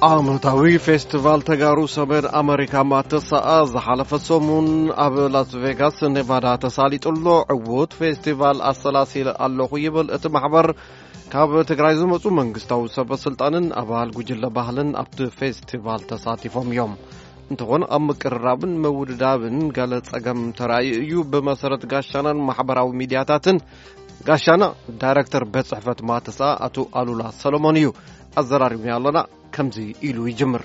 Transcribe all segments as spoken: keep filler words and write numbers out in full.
ዓመታዊ ፌስቲቫል ተጋሩ ሰሜን አሜሪካ ማተሰአ ዝሓለፈ ሰሙን ኣብ ላስ ቬጋስ ኔቫዳ ተሳሊጡሎ ዕውት ፌስቲቫል ኣሰላሲል ኣለኹ ይብል እቲ ማሕበር ካብ ትግራይ ዝመጹ መንግስታዊ ሰበስልጣንን ኣባል ጉጅለ ባህልን ኣብቲ ፌስቲቫል ተሳቲፎም እዮም። እንተኾነ ኣብ ምቅርራብን መውድዳብን ገለ ጸገም ተራእዩ እዩ። ብመሰረት ጋሻናን ማሕበራዊ ሚድያታትን ጋሻና ዳይሬክተር ቤት ጽሕፈት ማተሰአ ኣቶ ኣሉላ ሰሎሞን እዩ ኣዘራሪብና ኣለና ከምዚ ኢሉ ይጅምር።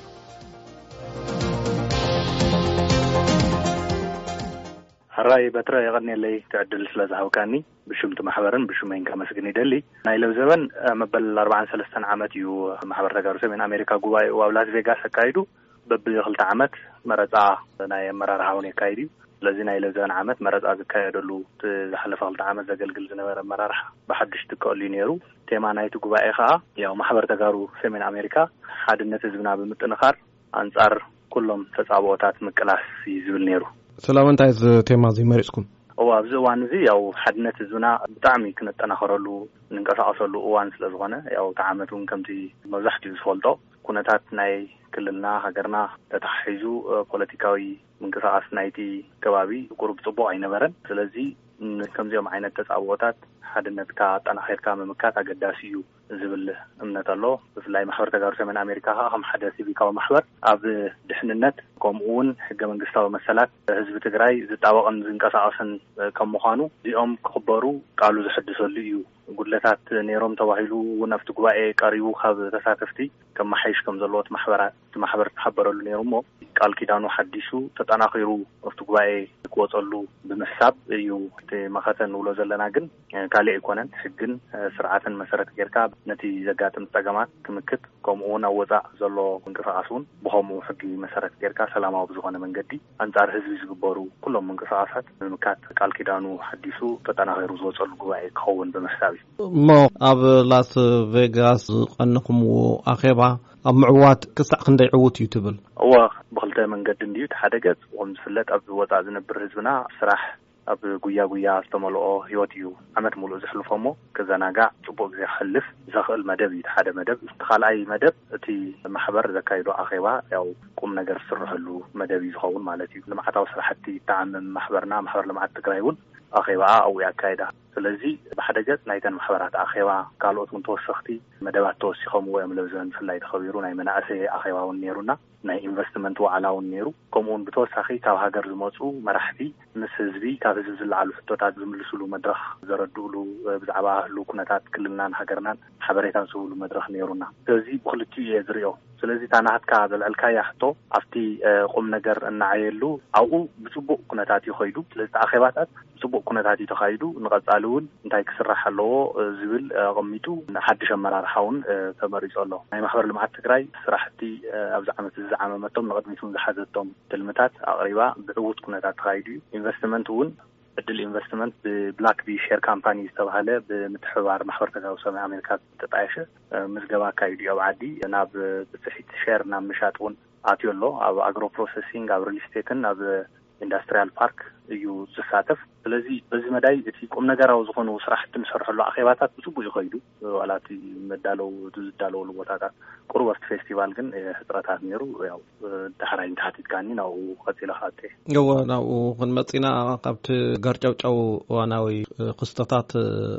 هراي بترى يغني لي تعدل ثلاثة هوكاني بشمت محبرن بشمين كمسجني دلي نايلو زمن مبل أربعة ثلاثة عامات يو محبر تجارس من أمريكا جواي وأولاد فيغاس كايدو ببلي خلت عامات مرزع ناي مرار هوني كايدو لازم نايلو زمن عامات مرزع كايدو زحلف خلت عامات زجل جل زنوار مرار بحدش تقولي نيرو تيما نايتو جواي خا يا محبر تجارو من أمريكا حد الناس زبنا بمتنخر أنصار كلهم تصابوتات مكلاس يزول نيرو سلام انت عايز تيما زي مريسكم او ابز وان زي او حدنت زنا بتعمي كنتنخرلو ننقصاصلو وان سلازغونه او تعامتون كمتي مزحتي زفولدو كونتات ناي كللنا هاجرنا تتحيزو بوليتيكاوي منقصاص نايتي كبابي قرب صبو اينبرن سلازي كمزيوم عينت تصاوتات حدنت كا طنخيركا ممكات اقداسيو زبل امنت الله بفلاي محور تجارس من امريكا هم حدثي بكاو محور اب دحننت كومون حق منغستاو مسالات حزب تግራይ ዝጣወቀን ዝንቀሳቀስን ከም ምዃኑ ዲኦም ክخبرو ቃሉ ዝሕድሰሉ እዩ ጉድለታት ነይሮም ተባሂሉ ወናፍቲ ጉባኤ ቀሪቡ ካብ ተሳተፍቲ ከም ማሕይሽ ከም ዘለዎት ማሕበራት ማሕበር ተሓበረሉ ነይሮሞ ቃል ኪዳኑ ሓዲሱ ተጠናኺሩ ኣብቲ ጉባኤ ክወጸሉ ብምሕሳብ እዩ መኸተን ውሎ ዘለና ግን ካልእ ይኮነን ሕግን ስርዓትን መሰረት ጌርካ ነቲ ዘጋጥም ጸገማት ክምክት ከምኡውን ኣወጻእ ዘሎ እንቅስቃሱን ብኸምኡ ሕጊ መሰረት ጌርካ ሰላማዊ ዝኾነ መንገዲ አንጻር ህዝቢ ዝግበሩ ኩሎም እንቅስቃሳት ብምካት ቃል ኪዳኑ ሓዲሱ ተጠናኺሩ ዝወጸሉ ጉባኤ ክኸውን ብምሕሳብ ሞ ኣብ ላስ ቬጋስ ቀንኹም ኣኼባ ኣብ ምዕዋት ክሳዕ ክንደይ ዕውት እዩ ትብል እዋ ብኽልተ መንገዲ እንድዩ ተሓደገጽ ወም ዝፍለጥ ኣብ ወጻእ ዝነብር ህዝብና ስራሕ ኣብ ጉያ ጉያ ዝተመልኦ ህይወት እዩ ዓመት ሙሉእ ዝሕልፎሞ ከዘናጋዕ ጽቡቕ ግዜ ክሕልፍ ዝኽእል መደብ እዩ ሓደ መደብ ካልኣይ መደብ እቲ ማሕበር ዘካይዶ ኣኼባ ያው ቁም ነገር ዝስርሐሉ መደብ እዩ ዝኸውን ማለት እዩ ልምዓታዊ ስራሕቲ ተዓምም ማሕበርና ማሕበር ልምዓት ትግራይ እውን ኣኼባ ኣው ያካይዳ ስለዚ ብሓደገጽ ናይተን ማሕበራት ኣኼባ ካልኦት ውን ተወሰኽቲ መደባት ተወሲኾም ወይም ለብዘን ፍላይ ተኸቢሩ ናይ መናእሰይ ኣኼባ ውን ነይሩና ናይ ኢንቨስትመንት ዋዕላ ውን ነይሩ ከምኡውን ብተወሳኺ ካብ ሃገር ዝመጹ መራሕቲ ምስ ህዝቢ ካብ ህዝቢ ዝለዓሉ ሕቶታት ዝምልስሉ መድረኽ ዘረድኡሉ ብዛዕባ ህሉ ኩነታት ክልልናን ሃገርናን ሓበሬታ ዝህብሉ መድረኽ ነይሩና ስለዚ ብኽልቲኡ እየ ዝሪኦ ስለዚ ታናሃትካ ዘልዕልካያ ሕቶ ኣብቲ ቁም ነገር እናዓየሉ ኣብኡ ብጽቡቕ ኩነታት ይኸይዱ ስለዚ ኣኼባታት ጽቡቕ ኩነታት ይተኻይዱ ንቐጻሊ እውን እንታይ ክስራሕ ኣለዎ ዝብል ኣቐሚጡ ሓድሽ ኣመራርሓ እውን ተመሪጹ ኣሎ ናይ ማሕበር ልምዓት ትግራይ ስራሕቲ ኣብዚ ዓመት ዝዓመመቶም ንቕድሚቱን ዝሓዘቶም ትልምታት ኣቕሪባ ብዕውት ኩነታት ተኻይዱ እዩ ኢንቨስትመንት እውን ዕድል ኢንቨስትመንት ብብላክ ቢ ሼር ካምፓኒ ዝተባሃለ ብምትሕብባር ማሕበር ተጋሩ ሰሜን ኣሜሪካ ተጣየሸ ምዝገባ ኣካይዱ ኣብ ዓዲ ናብ ብጽሒት ሼር ናብ ምሻጥ እውን ኣትዩ ኣሎ ኣብ ኣግሮ ፕሮሰሲንግ ኣብ ሪል ስቴትን ኣብ ኢንዱስትሪያል ፓርክ እዩ ዝሳተፍ ስለዚ በዚ መዳይ እቲ ቁም ነገራዊ ዝኾኑ ስራሕቲ ንሰርሐሉ ኣኼባታት ብጽቡቕ ይኸይዱ ዋላቲ መዳለው ዝዳለውሉ ቦታታት ቁርበት ፌስቲቫል ግን ሕፅረታት ነይሩ ያው ተሕራይ እንተሓቲትካኒ ናው ቀፂለኻቴ ገወ ናው ክንመፂና ካብቲ ገርጨውጨው ዋናዊ ክስተታት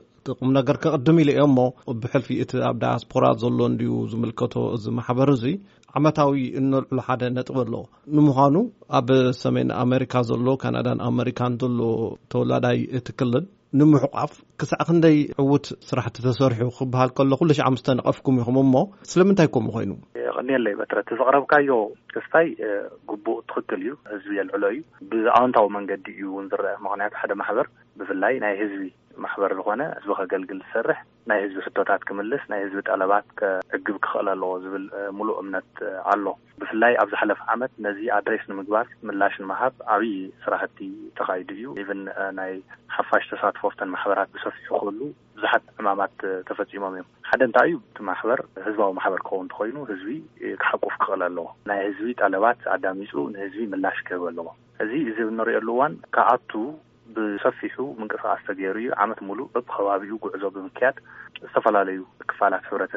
ቁም ነገር ከቅድም ኢለ እሞ ብሕልፊ እቲ ኣብ ዳያስፖራ ዘሎ እንዲዩ ዝምልከቶ እዚ ማሕበር እዚ ዓመታዊ እንልዕሉ ሓደ ነጥብ ኣሎ ንምዃኑ ኣብ ሰሜን ኣሜሪካ ዘሎ ካናዳን ኣሜሪካን ዘሎ ተወላዳይ እቲ ክልል ንምሕቋፍ ክሳዕ ክንደይ ዕውት ስራሕቲ ተሰርሑ ክበሃል ከሎ ኩሉ ሺህ ኣምስተ ነቐፍኩም ኢኹም እሞ ስለምንታይ ከምኡ ኮይኑ ቀኒየለይ በትረት ዘቕረብካዮ ክስታይ ግቡእ ትኽክል እዩ ህዝቢ የልዕሎ እዩ ብኣዎንታዊ መንገዲ እዩ እውን ዝርአ ምክንያቱ ሓደ ማሕበር ብፍላይ ናይ ህዝቢ ማሕበር ዝኾነ ህዝቢ ከገልግል ዝሰርሕ ናይ ህዝቢ ሕቶታት ክምልስ ናይ ህዝቢ ጠለባት ከዕግብ ክኽእል ኣለዎ ዝብል ሙሉእ እምነት ኣሎ ብፍላይ ኣብ ዝሓለፈ ዓመት ነዚ ኣድሬስ ንምግባር ምላሽ ንምሃብ ዓብዪ ስራሕቲ ተኻይዱ እዩ ኢቨን ናይ ሓፋሽ ተሳትፎፍተን ማሕበራት ብሰፊሑ ክህሉ ብዙሓት ዕማማት ተፈፂሞም እዮም ሓደ እንታይ እዩ እቲ ማሕበር ህዝባዊ ማሕበር ክኸውን ተኾይኑ ህዝቢ ክሓቁፍ ክኽእል ኣለዎ ናይ ህዝቢ ጠለባት ኣዳሚፁ ንህዝቢ ምላሽ ክህብ ኣለዎ እዚ እዚ እንሪኦሉ እዋን ከኣቱ ብሰፊሑ ምንቅስቃስ ተገይሩ እዩ ዓመት ሙሉእ በብኸባቢኡ ጉዕዞ ብምክያድ ዝተፈላለዩ ክፋላት ሕብረተሰብ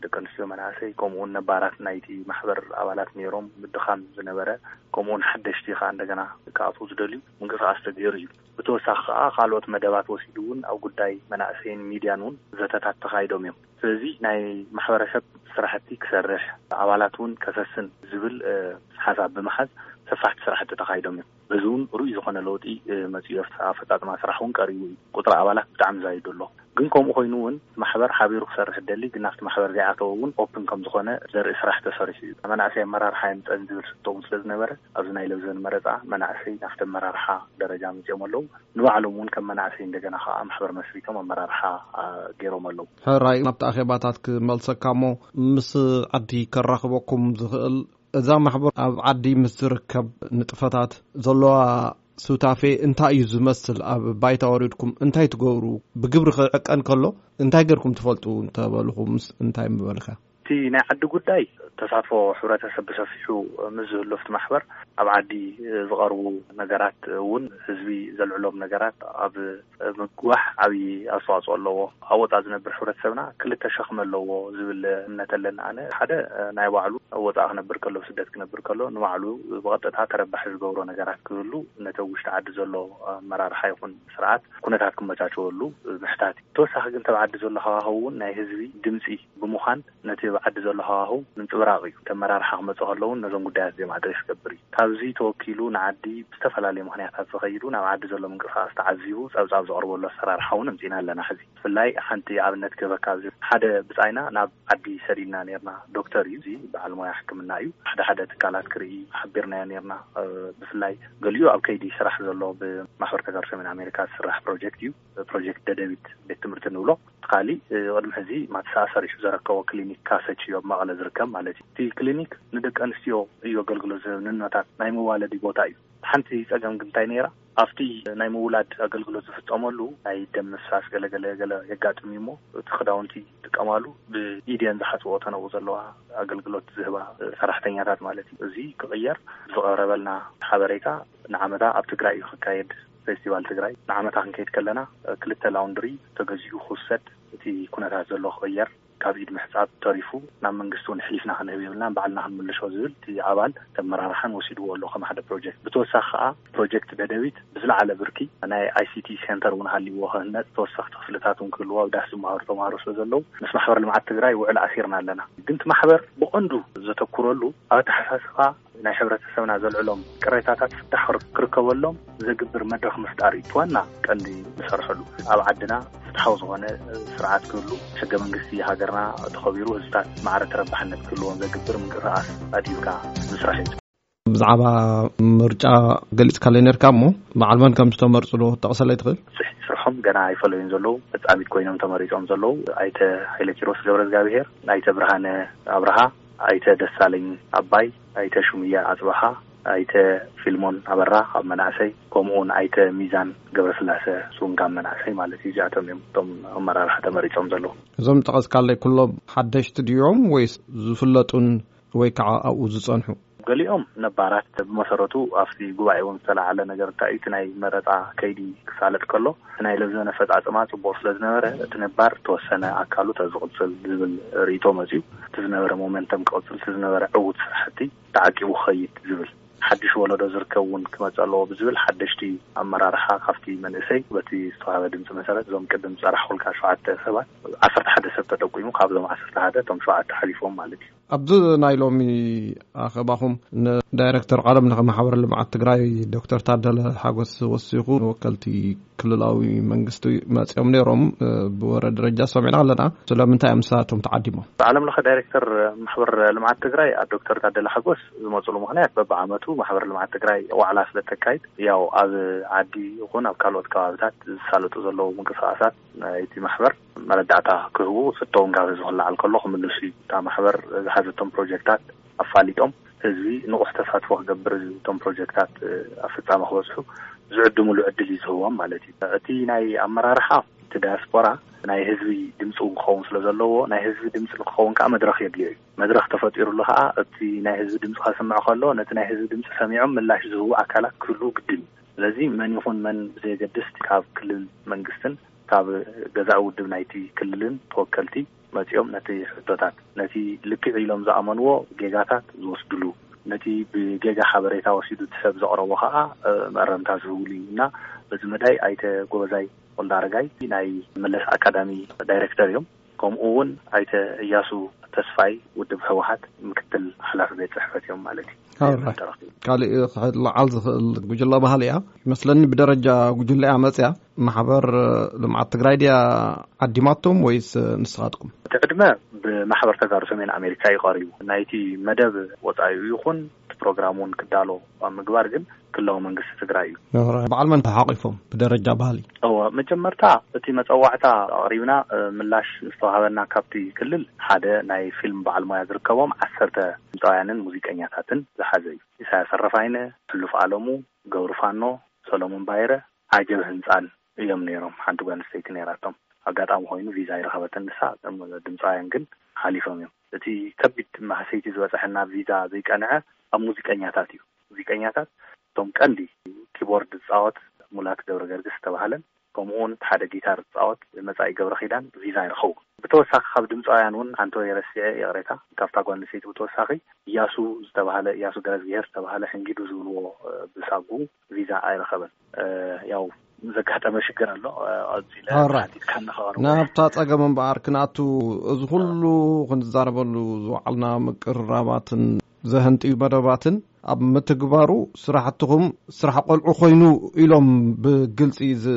دكانسيو مناسي كومون نبارات نايتي محبر أولات نيروم بدخان زنبرة كومون حدشتي خان دجنا كاتو زدلي منقص أستديري بتوسخ خالوت مدابات وسيدون أو قداي مناسين ميديانون زتات تخايدهم يوم فزي ناي محبر شب سرحتي كسرح أولاتون كسسن زبل حساب بمحز سفحت سرحت تخايدهم يوم بزون رؤي زخنا لوتي مسيرة عفتات ما سرحون كاريوي قطر أولات دعم زايد الله جنكم خوينون محبر حبيرو سرح الدلي جناخت محبر زعاتون أوبن كم زخنا زر سرح تسرحي أنا عسى مرار حين تنزل ستون سلزنا مرة أزناي لوزن مرة من عسى نخت مرار حا درجة من جملو نوعلمون كم من عسى دجنا خا محبر مسوي كم مرار حا جيرو ملو هراي نبت أخباتك ملصق كامو مس عدي كرخبكم زغل إذا محبر عدي مسركب نتفتات زلوا سوتافي انتاي يزمثل بايتا وريدكم انتاي تغورو بجبر خلقان كله انتاي غيركم تفلطو انت بالكم انتاي مبالخه تي ناي عد غداي تصافو حرات سبسفشو مزه لفت محبر اب عدي زغرو نغرات ون حزبي زلعلوم نغرات اب مقواح ابي اصواصو لو اوطا زنبر حرات سبنا كل تشخم لو زبل امنتلن انا حدا ناي واعلو اوطا نبر كلو سدت كنبر كلو نواعلو بغطتها تربح زغورو نغرات كلو نتوش تعد زلو مرار حيكون سرعات كنتاتكم متاچولو محتاتي توسخ كنت بعد زلو هاهو ناي حزبي دمسي بمخان نتي بعد زلو هاهو نتبراغي تمرار حق مصغلون نزون قداس دي معدرش كبري تابزي توكيلو نعدي بستفلالي مخنياتات زغيرو نعد زلو من قصاص تعزيو صابصاب زقربو له سرار حون مزينا لنا حزي فلاي حنتي عبنت كبكازي حدا بصاينا ناب عدي سرينا نيرنا دكتور يزي بعلمو يحكمنا ايو حدا حدا تكالات كري حبرنا نيرنا بفلاي قاليو اب كيدي شرح زلو بمحور تقرش من امريكا سرح بروجكت يو بروجكت دادويت بيتمرت نولو قالي قدم حزي ما تساسر يشو زركو كلينيك كاسيتش يوم مغلا زركم مالتي تي كلينيك ندك انستيو ايو غلغلو زننوتات ناي موالدي بوتا ايو حنتي صقم كنتاي نيرا افتي ناي مولاد غلغلو زفتمولو ناي دم مساس غلغله غله يغاطميمو تخداونتي تقمالو بايديان زحاتو تنو زلوا غلغلوت زهبا سراحتنيات مالتي ازي كغير زقربلنا حبريكا نعمدا اب تግራይ خكايد فيستيفال تግራይ نعمتا كنكيد كلنا كلته لاوندري تغزيو خصت تي كونتا زلو خير كابيد محصاب تعرفوا نعم منقصون حليفنا خن هبيلنا بعلنا خن ملشوا زول تي عبال تمرارحن وسيدوا له خم حدا بروجكت بتوسخ بروجكت ددويت بزل على بركي انا اي سي تي سنتر ونهالي وهنت توسخ تفلتاتهم كلوا وداس مهار تمارو سزلو نس محبر المعت تግራይ وعلى اخيرنا لنا كنت محبر بقندو زتكرلو اتحساسها ناي حبرتسبنا زلعلوم قريتاتات فتحر كركبلهم زغبر مدرخ مفتاري توانا قندي مسرحلو اب عدنا فتحو زغونه سرعات كله شقه منغستي هاجرنا تخبيرو هزታት معره تربحنت كلهم زغبر منقراس اديوكا مسرحيت بزعبا مرجع قلت كالينر كامو معلمان كم تمرصلو تقصلي تخل سرحم غنا يفلوين زلو بصاميت كوينم تمريصوم زلو ايته هيله كيروس غبر زغابير ايته برهانه ابرها ايته دسالين اباي ايته شوميا اصبحا ايته فيلمون ابرا مناسي كومون ايته ميزان غبر سلاسه سون كان مناسي مالتي جاتم يمطم امرار حتى مريصوم زلو زم تقص كالي كله حدشت ديوم ويس زفلطون ويكع او زصنحو قاليهم نبارات بمسرته افتي غواي ومسلا على نجر تايت ناي مرطا كيدي كسالت كله ناي لزنه فطاطمات بوصله زنبره تنبار توسنه اكالو تزقصل زبل ريتو مزيو تزنبره مومنتم قصل تزنبره عود حتي تعقيبو خيط زبل حدش ولده زركون كما صالو بزبل حدشتي امرارحا خفتي منسي بتي استوعب دمص مسرات زوم قدم صرحوا لك شوعه سبات عشرة حدث تدقيمو قبل عشرة حدا تم شوعه تحليفهم مالتي عبد نايلومي اخباهم دايركتور قلم نغ محور المعت تግራይ دكتور تعدل حاجس وسيقو وكلتي كللاوي منغستو ماصيوم نيروم بورد درجه سمعنا لنا سلامنتاي امساتهم تعديمو عالم لخ دايركتور محور المعت تግራይ دكتور تعدل حاجس زمصلو مخنيات ببعمتو محور المعت تግራይ وعلى سلتكايد ياو از عادي يكون اب كالوت كابتات سالتو زلو منقصاصات ايتي محور مردعتا كهو ستون غاز ولا على كلهم اللي تا محور هذا بروجكتات افاليتهم هذي نقطه تفاتفو غبر توم بروجكتات افصامه خوسو زعدمو له ادلي زهو مالتي اتي ناي امرارحا تداسبورا ناي هذي دمصو خوون سلازلو ناي هذي دمصو خوون كا مدرخ يدلي مدرخ تفطيرو لها اتي ناي هذي دمصو خسمع خلو نت ناي هذي دمصو سميعهم ملاش زهو اكلا كله قدم لازم من يكون من زي قدست كاب كل منقستن ካብ ገዛእ ውድብ ናይቲ ክልልን ተወከልቲ መጽኦም ነቲ ሕቶታት ነቲ ልክዕ ኢሎም ዝኣመንዎ ጌጋታት ዝወስድሉ ነቲ ብጌጋ ሓበሬታ ወሲዱ ትሰብ ዘቕረቦ ከዓ መረምታ ዝውሉና በዚ መዳይ ኣይተ ጎበዛይ ወልዳረጋይ ናይ መለስ አካዳሚ ዳይሬክተር እዮም ከምኡ እውን ኣይተ እያሱ ተስፋይ ውድብ ህወሓት ምክትል ሓላፊ ቤት ጽሕፈት እዮም ማለት እዩ ካልእ ልዓል ዝኽእል ጉጅለ ባህል እያ ይመስለኒ ብደረጃ ጉጅለ እያ መፅያ ማሕበር ልምዓት ትግራይ ድያ ዓዲማቶም ወይስ ንስኻትኩም ትቅድመ ብማሕበር ተጋሩ ሰሜን ኣሜሪካ ይቐርዩ ናይቲ መደብ ወጻኢ ይኹን ፕሮግራሙን ክዳሎ ምግባር ግን ክልላዊ መንግስቲ ትግራይ እዩ በዓል መን ተሓቂፎም ብደረጃ ባህሊ ኦ መጀመርታ እቲ መፀዋዕታ ቀሪብና ምላሽ ዝተዋሃበና ካብቲ ክልል ሓደ ናይ ፊልም በዓል ሞያ ዝርከቦም ዓሰርተ ድምፃውያንን ሙዚቀኛታትን ዝሓዘ እዩ ኢሳያስ ረፋይነ ሕሉፍ ዓለሙ ገብሩ ፋኖ ሰሎሞን ባይረ ዓጀብ ህንፃን እዮም ነይሮም ሓንቲ ጓል ኣንስተይቲ ነይራቶም ኣጋጣሚ ኮይኑ ቪዛ ይረኸበትን ንሳ ድምፃውያን ግን ሓሊፎም እዮም እቲ ከቢድ ማህሰይቲ ዝበፅሐና ቪዛ ዘይቀንዐ ኣብ ሙዚቀኛታት እዩ ሙዚቀኛታት ቶም ቀንዲ ኪቦርድ ጻወት ሙላት ገብረ ገርግስ ተባሃለን ከምኡውን ሓደ ጊታር ጻወት መጻኢ ገብረ ኺዳን ቪዛ ይረኸቡ ብተወሳኺ ካብ ድምፃውያን እውን አንቶ የረስየ የቕሬታ ካብታ ጓል ኣንስተይቲ ብተወሳኺ እያሱ ዝተባሃለ እያሱ ገረዝግሄር ዝተባሃለ ሕንጊዱ ዝብልዎ ብሳጉ ቪዛ ኣይረኸበን ያው ዘጋጠመ ሽግር ኣሎ ኣዚለ ናብታ ፀገም እምበኣር ክናቱ እዚ ኩሉ ክንዛረበሉ ዝወዓልና ምቅርራባትን ዘህንጥዩ መደባትን ኣብ ምትግባሩ ስራሕትኩም ስራሕ ቆልዑ ኮይኑ ኢሎም ብግልፂ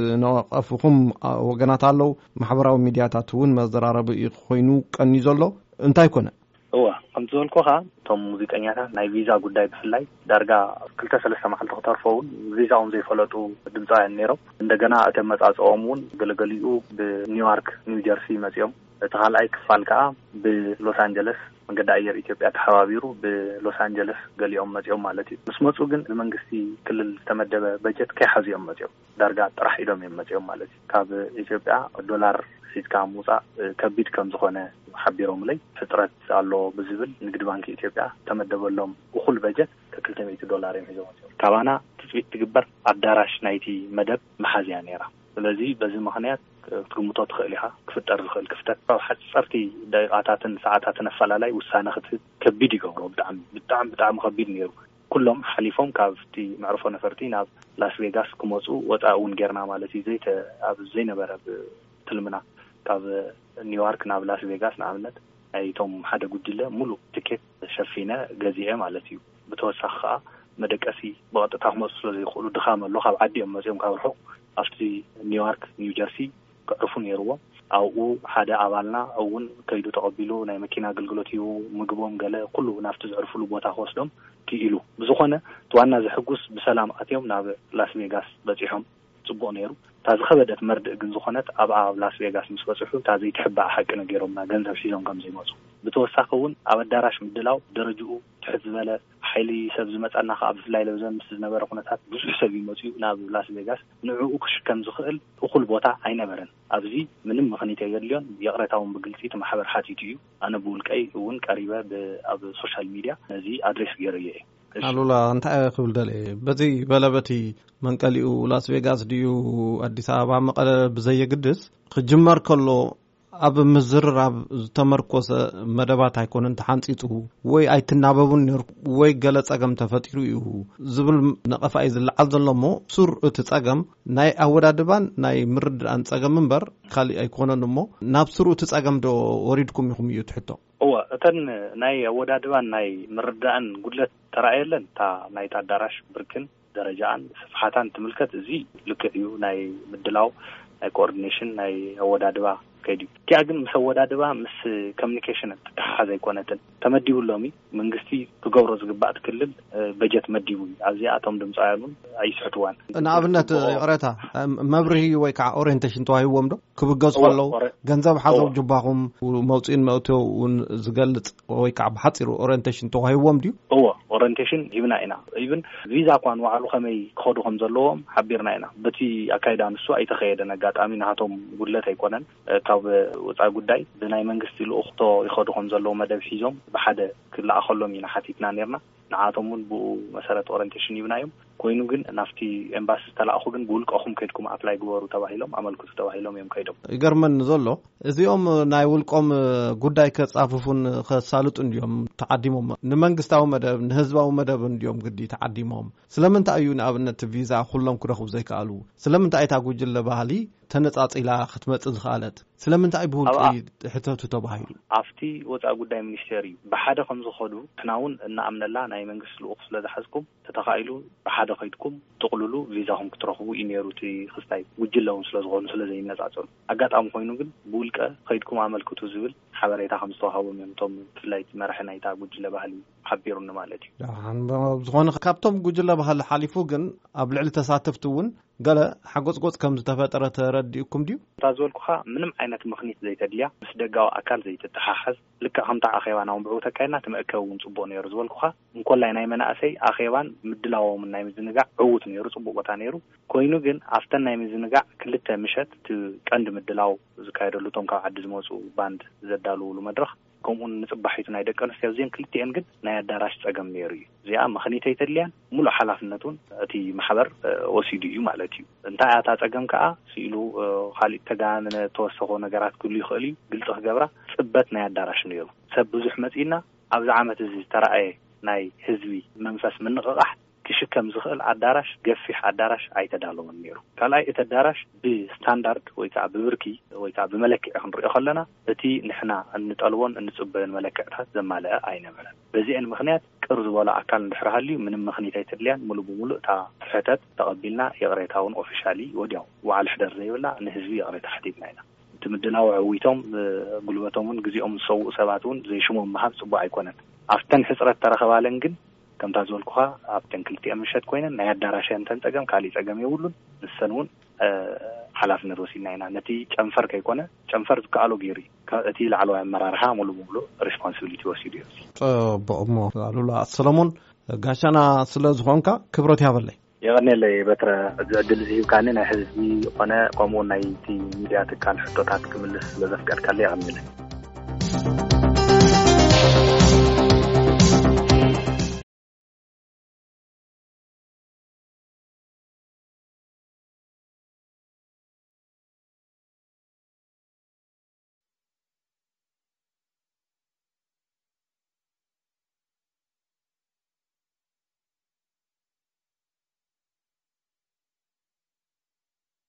ዝነቐፉኹም ወገናት ኣለው ማሕበራዊ ሚድያታት እውን መዘራረቢ ኮይኑ ቀኒ ዘሎ እንታይ ኮነ እዋ ከምቲ ዝበልኩኻ እቶም ሙዚቀኛታት ናይ ቪዛ ጉዳይ ብፍላይ ዳርጋ ክልተ ሰለስተ መዓልቲ ክተርፈውን ቪዛኦም ዘይፈለጡ ድምፃውያን ነይሮም እንደገና እቶም መጻጽኦም እውን ገለገሊኡ ብኒውዮርክ ኒው ጀርሲ መጽኦም እቲ ካልኣይ ክፋል ከዓ ብሎስ አንጀለስ መንገዲ ኣየር ኢትዮጵያ ተሓባቢሩ ብሎስ አንጀለስ ገሊኦም መጽኦም ማለት እዩ ምስ መጹ ግን ብመንግስቲ ክልል ዝተመደበ በጀት ከይሓዝዮም መጽኦም ዳርጋ ጥራሕ ኢሎም እዮም መጽኦም ማለት እዩ ካብ ኢትዮጵያ ዶላር ፊትካ ምውፃእ ከቢድ ከም ዝኾነ ሓቢሮም ለይ ፍጥረት ኣሎ ብዝብል ንግዲ ባንኪ ኢትዮጵያ ተመደበሎም እኹል በጀት ክልተ ሚእቲ ዶላር እዮም ሒዞም መጽኦም ካባና ትጽቢት ትግበር ኣዳራሽ ናይቲ መደብ መሓዝያ ነይራ ስለዚ በዚ ምክንያት ትግምቶ ትኽእል ኢኻ ክፍጠር ዝኽእል ክፍተት ኣብ ሓፀርቲ ደቂቃታትን ሰዓታትን ኣፈላላይ ውሳነ ክትህብ ከቢድ ይገብሮ ብጣዕሚ ብጣዕሚ ብጣዕሚ ከቢድ ነይሩ ኩሎም ሓሊፎም ካብቲ መዕርፎ ነፈርቲ ናብ ላስ ቬጋስ ክመፁ ወፃኢ እውን ጌርና ማለት እዩ ዘይተ ኣብ ዘይነበረ ትልምና ካብ ኒውዮርክ ናብ ላስ ቬጋስ ንኣብነት ኣይቶም ሓደ ጉጅለ ሙሉእ ቲኬት ሸፊነ ገዚአ ማለት እዩ ብተወሳኺ ከዓ መደቀሲ ብቐጥታ ክመፁ ስለዘይኽእሉ ድኻም ኣሎ ካብ ዓዲኦም መፅኦም ካብ ርሑቕ ኣብቲ ኒውዮርክ ኒው ጀርሲ ክዕርፉ ነይርዎም ኣብኡ ሓደ ኣባልና እውን ከይዱ ተቐቢሉ ናይ መኪና ኣገልግሎት እዩ ምግቦም ገለ ኩሉ ናብቲ ዝዕርፍሉ ቦታ ክወስዶም ክኢሉ ብዝኾነ ዋና ዘሕጉስ ብሰላም ኣትዮም ናብ ላስ ቬጋስ በፂሖም ጽቡቕ ነይሩ ታዝ ከበደት መርድእ ግን ዝኾነት ኣብ ኣብ ላስ ቬጋስ ምስ በፅሑ ታዝ ይትሕባእ ሓቂ ነገሮምና ገንዘብ ሒዞም ከም ዘይመፁ ብተወሳኺ እውን ኣብ ኣዳራሽ ምድላው ደረጅኡ ትሕት ዝበለ ሓይሊ ሰብ ዝመጻና ከዓ ብፍላይ ለብዘን ምስ ዝነበረ ኩነታት ብዙሕ ሰብ ይመፁ ናብ ላስ ቬጋስ ንዕኡ ክሽከም ዝኽእል እኹል ቦታ ኣይነበረን ኣብዚ ምንም ምኽንያት የድልዮን የቕረታውን ብግልፂ ማሕበር ሓቲቱ እዩ ኣነ ብውልቀይ እውን ቀሪበ ኣብ ሶሻል ሚድያ ነዚ ኣድሬስ ገይረየ እየ ኣሉላ እንታይ ክብል ደለ በዚ በለበቲ መንቀሊኡ ላስ ቬጋስ ድዩ ኣዲስ ኣበባ መቐለ ብዘየግድስ ክጅመር ከሎ ኣብ ምዝርራብ ዝተመርኮሰ መደባት ኣይኮነን ተሓንፂጡ ወይ ኣይትናበቡን ወይ ገለ ፀገም ተፈጢሩ እዩ ዝብል ነቐፋ እዩ ዝለዓል ዘሎ እሞ ሱር እቲ ፀገም ናይ ኣወዳድባን ናይ ምርድኣን ፀገም እምበር ካሊእ ኣይኮነን እሞ ናብ ሱር እቲ ፀገም ዶ ወሪድኩም ኢኹም እዩ ትሕቶ እወ እተን ናይ ኣወዳድባን ናይ ምርድኣን ጉድለት ተራእየለን እታ ናይቲ ኣዳራሽ ብርክን ደረጃን ስፍሓታን ትምልከት እዚ ልክዕ እዩ ናይ ምድላው ናይ ኮኦርዲኔሽን ናይ ኣወዳድባ ከይዲ ኪያ ግን ምስ ኣወዳድባ ምስ ኮሚኒኬሽን ተተሓሓዘ ኣይኮነትን ተመዲቡሎሚ መንግስቲ ክገብሮ ዝግባእ ትክልል በጀት መዲቡ ኣብዚ ኣቶም ድምፃውያን ኣይስሕትዋን ንኣብነት ቅሬታ መብርሂ ወይ ከዓ ኦሪየንቴሽን ተዋሂቦም ዶ ክብገዙ ከለው ገንዘብ ሓዘው ጅባኹም መውፅኢን መእተው እውን ዝገልጽ ወይ ከዓ ብሓፂሩ ኦሪየንቴሽን ተዋሂቦም ድዩ እወ ኦሪየንቴሽን ይብና ኢና ኢቭን ቪዛ ኳን ዋዕሉ ከመይ ክኸዱ ከም ዘለዎም ሓቢርና ኢና በቲ ኣካይዳ ንሱ ኣይተኸየደን ኣጋጣሚ ናቶም ጉድለት ኣይኮነን ካብ ወፃኢ ጉዳይ ብናይ መንግስቲ ልኡኽቶ ይኸዱ ከም ዘለዎ መደብ ሒዞም ብሓደ ክለኣኸሎም ኢና ሓቲትና ነርና ንዓቶም እውን ብኡ መሰረት ኦሪየንቴሽን ይብናዮም ኮይኑ ግን ናፍቲ ኤምባሲ ተላእኹ ግን ብውልቀኹም ከይድኩም ኣፕላይ ግበሩ ተባሂሎም ኣመልክቱ ተባሂሎም እዮም ከይዶም ይገርመን ዘሎ እዚኦም ናይ ውልቆም ጉዳይ ከጻፍፉን ከሳልጡ እንዲዮም ተዓዲሞም ንመንግስታዊ መደብ ንህዝባዊ መደብ እንዲዮም ግዲ ተዓዲሞም ስለምንታይ እዩ ንኣብነት ቪዛ ኩሎም ክረኽቡ ዘይከኣሉ ስለምንታይ ታጉጅለ ባህሊ ተነጻጺላ ክትመጽእ ዝኻለት ስለምንታይ ብውልቂ ሕተቱ ተባሂሉ ኣፍቲ ወጻኢ ጉዳይ ሚኒስቴር እዩ ብሓደ ከም ዝኸዱ ሕናውን እናኣምነላ ናይ መንግስቲ ልኡኽ ስለ ዝሓዝኩም ተተኻኢሉ ብሓደ ከይድኩም ጥቕልሉ ቪዛኹም ክትረኽቡ ኢነሩቲ ክስታይ ጉጅለውን ስለ ዝኾኑ ስለ ዘይነጻጸሉ ኣጋጣሚ ኮይኑ ግን ብውልቀ ከይድኩም ኣመልክቱ ዝብል ሓበሬታ ከም ዝተዋሃቦም እዮም እቶም ብፍላይ መራሒ ናይታ ጉጅለ ባህሊ ሓቢሩኒ ማለት እዩ ዝኾነ ካብቶም ጉጅለ ባህሊ ሓሊፉ ግን ኣብ ልዕሊ ተሳተፍቲ እውን ገለ ሓጎጽጎጽ ከም ዝተፈጠረ ተረዲእኩም ድዩ ታዝወልኩኻ ምንም ዓይነት ምኽኒት ዘይተድልያ ምስ ደጋዊ ኣካል ዘይተተሓሓዝ ልክዕ ከምታ ኣኼባን እውን ብዕው ተካይድና ትምእከብ እውን ጽቡቕ ነይሩ ዝበልኩኻ እንኮላይ ናይ መናእሰይ ኣኼባን ምድላዎም ናይ ምዝንጋዕ ዕውት ነይሩ ጽቡቕ ቦታ ነይሩ ኮይኑ ግን ኣፍተን ናይ ምዝንጋዕ ክልተ ምሸት ቀንዲ ምድላው ዝካየደሉ ቶም ካብ ዓዲ ዝመፁ ባንድ ዘዳልውሉ መድረኽ ከምኡን ንጽባሒቱ ናይ ደቂ ኣንስትዮ እዚአን ክልቲአን ግን ናይ ኣዳራሽ ጸገም ነይሩ እዩ እዚኣ ምኽኒት ኣይተድልያን ሙሉእ ሓላፍነቱን እቲ ማሕበር ወሲዱ እዩ ማለት እዩ እንታይ ኣታ ጸገም ከዓ ሲኢሉ ካሊእ ተጋነነ ተወሰኾ ነገራት ክህሉ ይኽእል እዩ ግልጽ ክገብራ ጽበት ናይ ኣዳራሽ ነይሩ ሰብ ብዙሕ መጺና ኣብዚ ዓመት እዚ ተረኣየ ናይ ህዝቢ መንፈስ ምንቕቓሕ ክሽከም ዝኽእል ኣዳራሽ ገፊሕ ኣዳራሽ ኣይተዳለወን ነይሩ ካልኣይ እቲ ኣዳራሽ ብስታንዳርድ ወይ ከዓ ብብርኪ ወይ ከዓ ብመለክዕ ክንሪኦ ከለና እቲ ንሕና እንጠልቦን እንጽበዮን መለክዕታት ዘማልአ ኣይነበረን በዚአን ምኽንያት ቅር ዝበሎ ኣካል እንድሕር ሃልዩ ምንም ምኽኒት ኣይተድልያን ሙሉእ ብሙሉእ እታ ሕተት ተቐቢልና የቕሬታውን ኦፊሻሊ ወዲያው ዋዕል ሕደር ዘይብላ ንህዝቢ የቕሬታ ሓቲትና ኢና እቲ ምድላው ዕዊቶም ጉልበቶምን ግዚኦም ዝሰውኡ ሰባት እውን ዘይሽሞም ምሃብ ጽቡቕ ኣይኮነን ኣፍተን ሕፅረት ተረኸባለን ግን ከም ታዝወልኩኻ ኣብተን ክልቲአን ምሸት ኮይነን ናይ ኣዳራሽን ተንጸገም ካሊእ ጸገም የብሉን ንሰን እውን ሓላፍነት ወሲድና ኢና ነቲ ጨንፈር ከይኮነ ጨንፈር ዝከኣሎ ገይሩ እቲ ላዕለዋይ ኣመራርሓ ሙሉእ ብሙሉእ ሪስፖንሲቢሊቲ ወሲዱ እዩ ጽቡቕሞ ኣሉላ ሰሎሞን ጋሻና ስለ ዝኾንካ ክብረት ያበለይ የቐኒለይ በትረ ዕድል ዝሂብካኒ ናይ ህዝቢ ኮነ ከምኡ ናይቲ ሚድያ ትካል ሕቶታት ክምልስ ስለዘፍቀድካለ የቐኒለይ